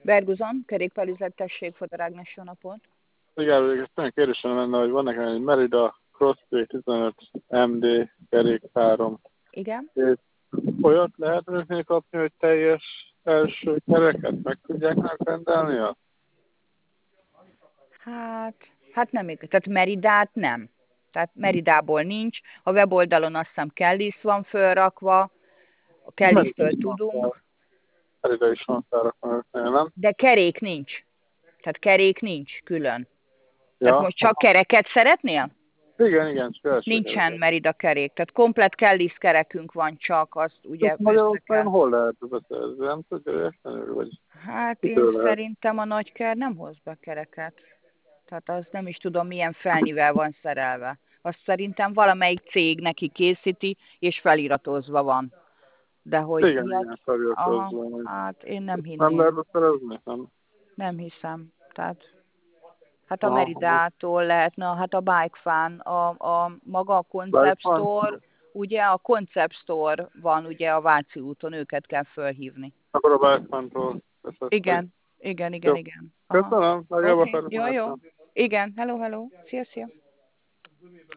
Berguzon, kerékpárüzlet, tessék, Fodor Ágnes, jó napot. Igen, ez olyan kérdésem lenne, hogy van nekem egy Merida Crossway 15 MD kerékpárom. Igen? És olyat lehet önöknél kapni, hogy teljes első kereket meg tudják megrendelni? Hát nem igaz. Tehát Meridát nem. Tehát Meridából nincs. A weboldalon azt hiszem Kellis van fölrakva, a Kellistől tudunk, Merida is van felrakva önöknél, nem? de kerék nincs. Tehát kerék nincs külön. Tehát Ja. most csak kereket szeretnél? Igen, csak első Nincsen kereket. Merida kerék. Tehát komplet Kellis kerekünk van csak, azt ugye Csak össze kell. Magyarországon hol lehet beszerzni? Nem tudja érteni, vagy Hát én kitől lehet? szerintem a nagyker nem hoz be kereket. Tehát azt nem is tudom, milyen felnivel van szerelve. Azt szerintem valamelyik cég neki készíti, és feliratozva van. De hogy Igen, aha, feliratozva, hogy hát én nem nem lehet hinném. beszerezni? Nem. Nem hiszem. Tehát, hát a Aha. Meridától lehetne, hát a Bike Fan, a maga a Concept Bike Store, ugye a Concept Store van ugye a Váci úton, őket kell fölhívni. Akkor a Bájszmántól esetleg. Igen, igen, igen, Jó. igen. Aha. Köszönöm, nagyjából Oké, jó, jó. felhívásra. Igen, hello, hello. Szia, szia.